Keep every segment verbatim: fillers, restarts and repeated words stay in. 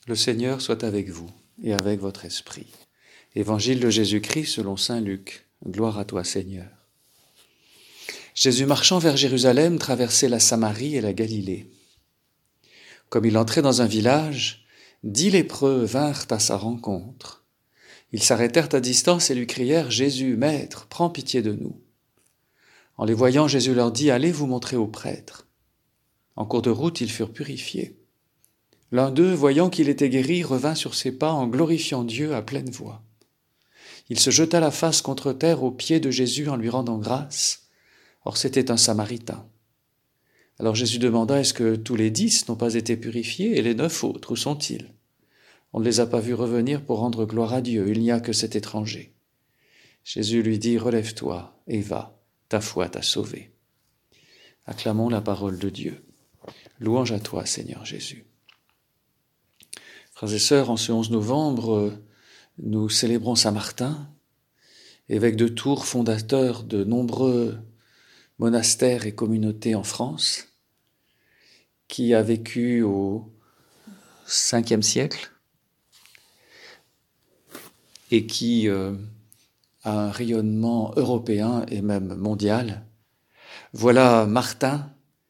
Le Seigneur soit avec vous et avec votre esprit. Évangile de Jésus-Christ selon saint Luc. Gloire à toi, Seigneur. Jésus marchant vers Jérusalem traversait la Samarie et la Galilée. Comme il entrait dans un village, dix lépreux vinrent à sa rencontre. Ils s'arrêtèrent à distance et lui crièrent « Jésus, Maître, prends pitié de nous !» En les voyant, Jésus leur dit « Allez vous montrer aux prêtres ». En cours de route, ils furent purifiés. L'un d'eux, voyant qu'il était guéri, revint sur ses pas en glorifiant Dieu à pleine voix. Il se jeta la face contre terre aux pieds de Jésus en lui rendant grâce. Or c'était un Samaritain. Alors Jésus demanda « Est-ce que tous les dix n'ont pas été purifiés et les neuf autres, où sont-ils ? On ne les a pas vus revenir pour rendre gloire à Dieu, il n'y a que cet étranger. » Jésus lui dit « Relève-toi et va, ta foi t'a sauvé. » Acclamons la parole de Dieu. Louange à toi, Seigneur Jésus. Frères et sœurs, en ce onze novembre, nous célébrons Saint Martin, évêque de Tours, fondateur de nombreux monastères et communautés en France, qui a vécu au cinquième siècle et qui euh, a un rayonnement européen et même mondial. Voilà Martin,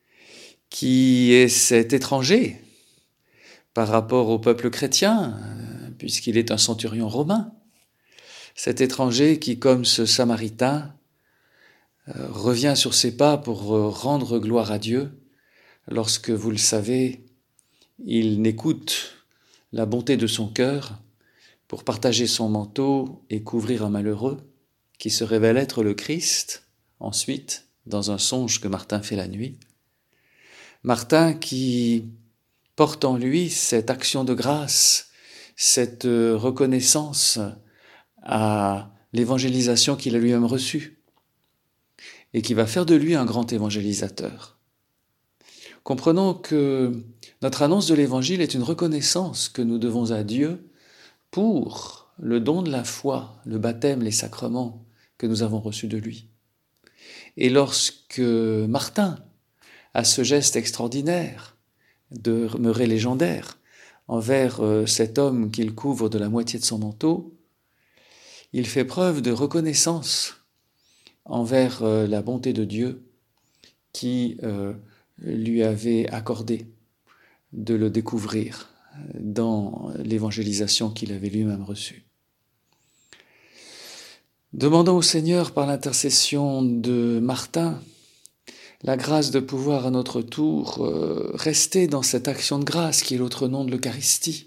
qui est cet étranger par rapport au peuple chrétien, puisqu'il est un centurion romain. Cet étranger qui, comme ce Samaritain, euh, revient sur ses pas pour euh, rendre gloire à Dieu, lorsque, vous le savez, il n'écoute la bonté de son cœur pour partager son manteau et couvrir un malheureux qui se révèle être le Christ, ensuite, dans un songe que Martin fait la nuit. Martin qui porte en lui cette action de grâce, cette reconnaissance à l'évangélisation qu'il a lui-même reçue et qui va faire de lui un grand évangélisateur. Comprenons que notre annonce de l'évangile est une reconnaissance que nous devons à Dieu pour le don de la foi, le baptême, les sacrements que nous avons reçus de lui. Et lorsque Martin a ce geste extraordinaire, demeuré légendaire, envers cet homme qu'il couvre de la moitié de son manteau, il fait preuve de reconnaissance envers la bonté de Dieu qui euh, lui avait accordé de le découvrir dans l'évangélisation qu'il avait lui-même reçue. Demandons au Seigneur, par l'intercession de Martin, la grâce de pouvoir à notre tour euh, rester dans cette action de grâce qui est l'autre nom de l'Eucharistie,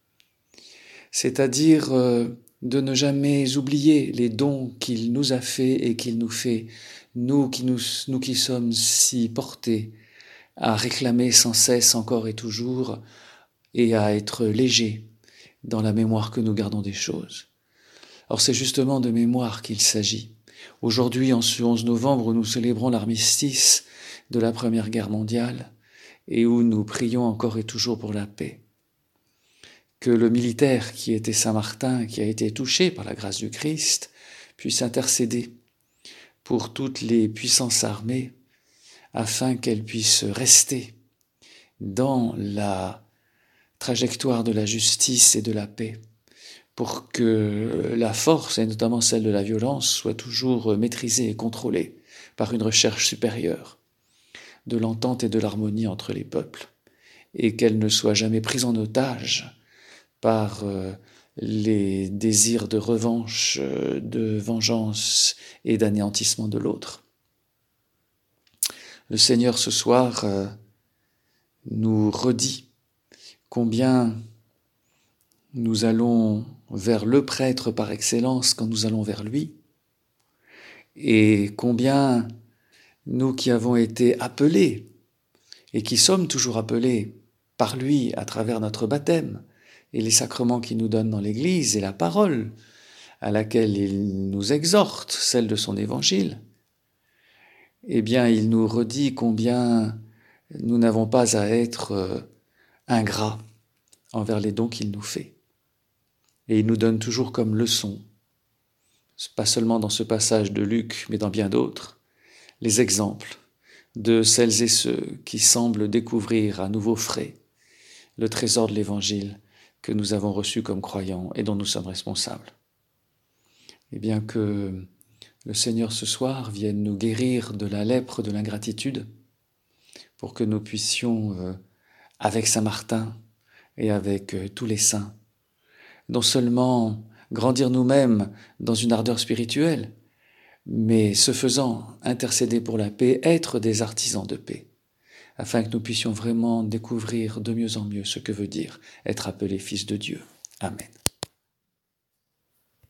c'est-à-dire euh, de ne jamais oublier les dons qu'il nous a faits et qu'il nous fait, nous qui, nous, nous qui sommes si portés à réclamer sans cesse encore et toujours et à être légers dans la mémoire que nous gardons des choses. Or c'est justement de mémoire qu'il s'agit. Aujourd'hui, en ce onze novembre, où nous célébrons l'armistice de la Première Guerre mondiale et où nous prions encore et toujours pour la paix, que le militaire qui était Saint Martin, qui a été touché par la grâce du Christ, puisse intercéder pour toutes les puissances armées afin qu'elles puissent rester dans la trajectoire de la justice et de la paix, pour que la force, et notamment celle de la violence, soit toujours maîtrisée et contrôlée par une recherche supérieure de l'entente et de l'harmonie entre les peuples, et qu'elle ne soit jamais prise en otage par euh, les désirs de revanche, euh, de vengeance et d'anéantissement de l'autre. Le Seigneur, ce soir, euh, nous redit combien nous allons vers le prêtre par excellence quand nous allons vers lui, et combien nous qui avons été appelés et qui sommes toujours appelés par lui à travers notre baptême et les sacrements qu'il nous donne dans l'Église et la parole à laquelle il nous exhorte, celle de son évangile, eh bien il nous redit combien nous n'avons pas à être euh, ingrats envers les dons qu'il nous fait. Et il nous donne toujours comme leçon, pas seulement dans ce passage de Luc, mais dans bien d'autres, les exemples de celles et ceux qui semblent découvrir à nouveau frais le trésor de l'Évangile que nous avons reçue comme croyants et dont nous sommes responsables. Et bien que le Seigneur ce soir vienne nous guérir de la lèpre de l'ingratitude, pour que nous puissions, euh, avec Saint Martin et avec euh, tous les saints, non seulement grandir nous-mêmes dans une ardeur spirituelle, mais ce faisant, intercéder pour la paix, être des artisans de paix, afin que nous puissions vraiment découvrir de mieux en mieux ce que veut dire être appelé fils de Dieu. Amen.